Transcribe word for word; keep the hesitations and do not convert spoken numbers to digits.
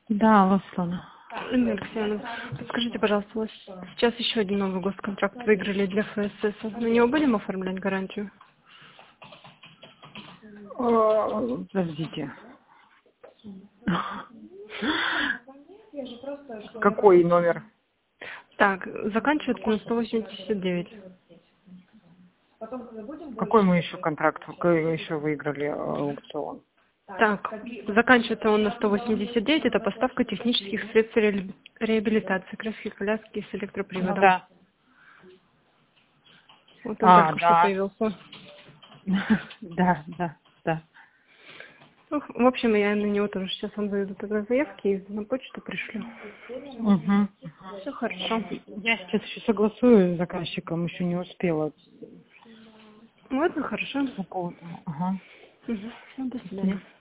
Да, Ласлана. Инна Алексеевна, подскажите, пожалуйста, у вас сейчас еще один новый госконтракт выиграли для ФСС. На него будем оформлять гарантию? Подождите. Какой номер? Так, заканчивается на сто восемьдесят девять. Какой мы еще контракт? Какой еще выиграли аукцион? Так, заканчивается он на сто восемьдесят девять. Это поставка технических средств ре- реабилитации, краски, коляски с электроприводом. Ну, да. Вот он А, только что да. появился. Да, да, да. Ну, в общем, я на него тоже сейчас вам заведу тогда заявки и на почту пришлю. Угу. Все хорошо. Я сейчас еще согласую с заказчиком, еще не успела. Ладно, хорошо. По поводу- Ага. Угу. Все, до свидания.